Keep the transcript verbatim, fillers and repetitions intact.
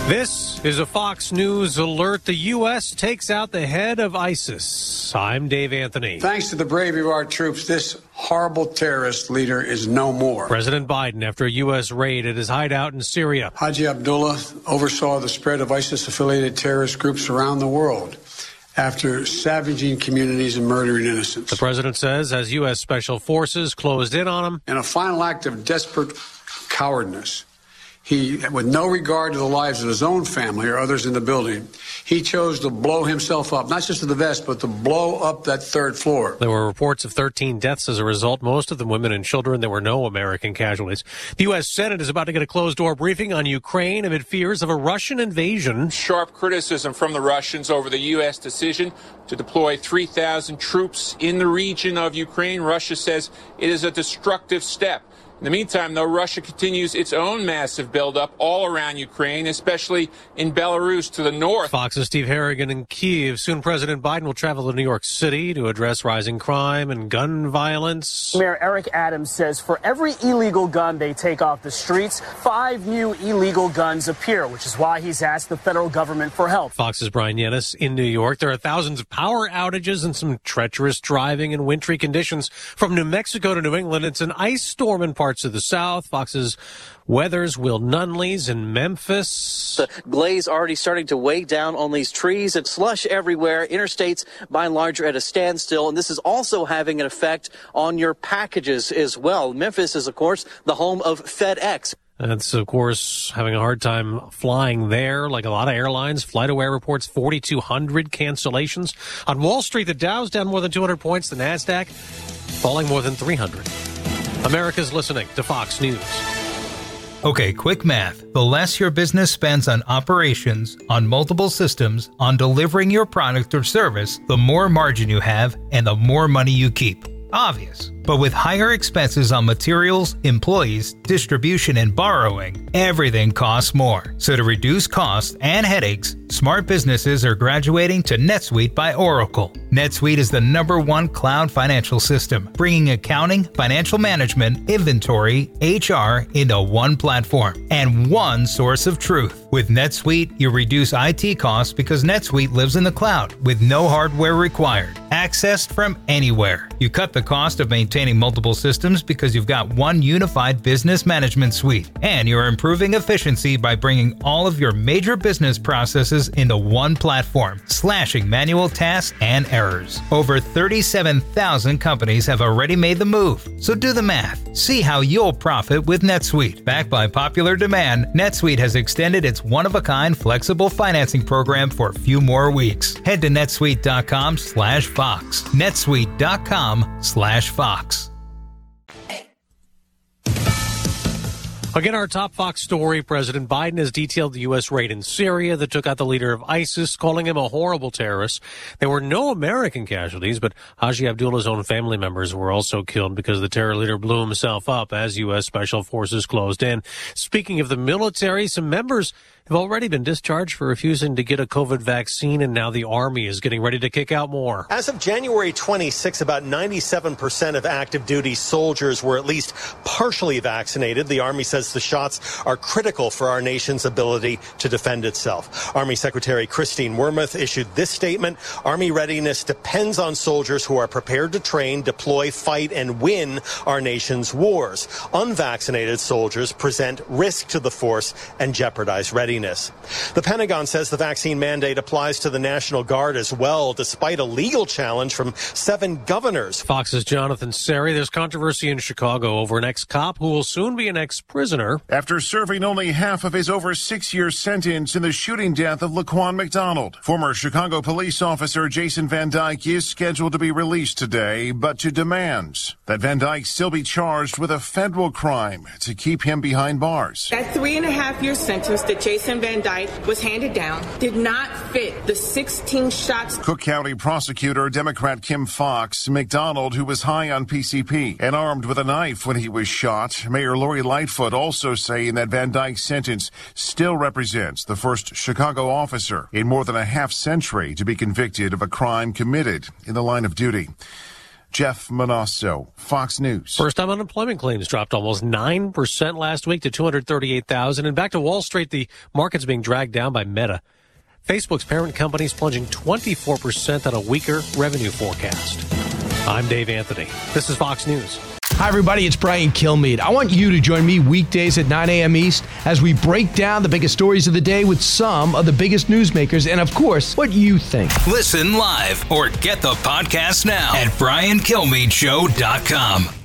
This is a Fox News alert. The U S takes out the head of ISIS. I'm Dave Anthony. Thanks to the bravery of our troops, this horrible terrorist leader is no more. President Biden after a U S raid at his hideout in Syria. Haji Abdullah oversaw the spread of ISIS-affiliated terrorist groups around the world after savaging communities and murdering innocents. The president says as U S Special Forces closed in on him. In a final act of desperate cowardness, he, with no regard to the lives of his own family or others in the building, he chose to blow himself up, not just to the vest, but to blow up that third floor. There were reports of thirteen deaths as a result, most of them women and children. There were no American casualties. The U S Senate is about to get a closed-door briefing on Ukraine amid fears of a Russian invasion. Sharp criticism from the Russians over the U S decision to deploy three thousand troops in the region of Ukraine. Russia says it is a destructive step. In the meantime, though, Russia continues its own massive buildup all around Ukraine, especially in Belarus to the north. Fox's Steve Harrigan in Kyiv. Soon President Biden will travel to New York City to address rising crime and gun violence. Mayor Eric Adams says for every illegal gun they take off the streets, five new illegal guns appear, which is why he's asked the federal government for help. Fox's Brian Yennis in New York. There are thousands of power outages and some treacherous driving in wintry conditions. From New Mexico to New England, it's an ice storm in parts of the South. Fox's weather's Will Nunley's in Memphis. The glaze already starting to weigh down on these trees and slush everywhere. Interstates, by and large, are at a standstill, and this is also having an effect on your packages as well. Memphis is, of course, the home of FedEx. That's, of course, having a hard time flying there, like a lot of airlines. FlightAware reports forty-two hundred cancellations. On Wall Street, the Dow's down more than two hundred points. The NASDAQ falling more than three hundred. America's listening to Fox News. Okay, quick math. The less your business spends on operations, on multiple systems, on delivering your product or service, the more margin you have and the more money you keep. Obvious. But with higher expenses on materials, employees, distribution, and borrowing, everything costs more. So to reduce costs and headaches, smart businesses are graduating to NetSuite by Oracle. NetSuite is the number one cloud financial system, bringing accounting, financial management, inventory, H R into one platform and one source of truth. With NetSuite, you reduce I T costs because NetSuite lives in the cloud with no hardware required, accessed from anywhere. You cut the cost of maintaining multiple systems because you've got one unified business management suite, and you're improving efficiency by bringing all of your major business processes into one platform, slashing manual tasks and errors. Over thirty-seven thousand companies have already made the move, so do the math. See how you'll profit with NetSuite. Backed by popular demand, NetSuite has extended its one-of-a-kind flexible financing program for a few more weeks. Head to netsuite.com slash Fox. netsuite.com slash Fox. Again, our top Fox story, President Biden has detailed the U S raid in Syria that took out the leader of ISIS, calling him a horrible terrorist. There were no American casualties, but Haji Abdullah's own family members were also killed because the terror leader blew himself up as U S Special Forces closed in. Speaking of the military, some members have already been discharged for refusing to get a COVID vaccine, and now the Army is getting ready to kick out more. As of January twenty-sixth, about ninety-seven percent of active duty soldiers were at least partially vaccinated. The Army says the shots are critical for our nation's ability to defend itself. Army Secretary Christine Wormuth issued this statement. Army readiness depends on soldiers who are prepared to train, deploy, fight, and win our nation's wars. Unvaccinated soldiers present risk to the force and jeopardize readiness. The Pentagon says the vaccine mandate applies to the National Guard as well, despite a legal challenge from seven governors. Fox's Jonathan Seri. There's controversy in Chicago over an ex-cop who will soon be an ex-prisoner. After serving only half of his over six-year sentence in the shooting death of Laquan McDonald, former Chicago police officer Jason Van Dyke is scheduled to be released today, but to demands that Van Dyke still be charged with a federal crime to keep him behind bars. That three and a half year sentence that Jason Van Dyke was handed down did not fit the sixteen shots. Cook County prosecutor Democrat Kim Fox, McDonald, who was high on P C P and armed with a knife when he was shot. Mayor Lori Lightfoot also saying that Van Dyke's sentence still represents the first Chicago officer in more than a half century to be convicted of a crime committed in the line of duty. Jeff Monosso, Fox News. First-time unemployment claims dropped almost nine percent last week to two hundred thirty-eight thousand. And back to Wall Street, the market's being dragged down by Meta. Facebook's parent company is plunging twenty-four percent on a weaker revenue forecast. I'm Dave Anthony. This is Fox News. Hi, everybody. It's Brian Kilmeade. I want you to join me weekdays at nine a.m. East as we break down the biggest stories of the day with some of the biggest newsmakers and, of course, what you think. Listen live or get the podcast now at brian kilmeade show dot com.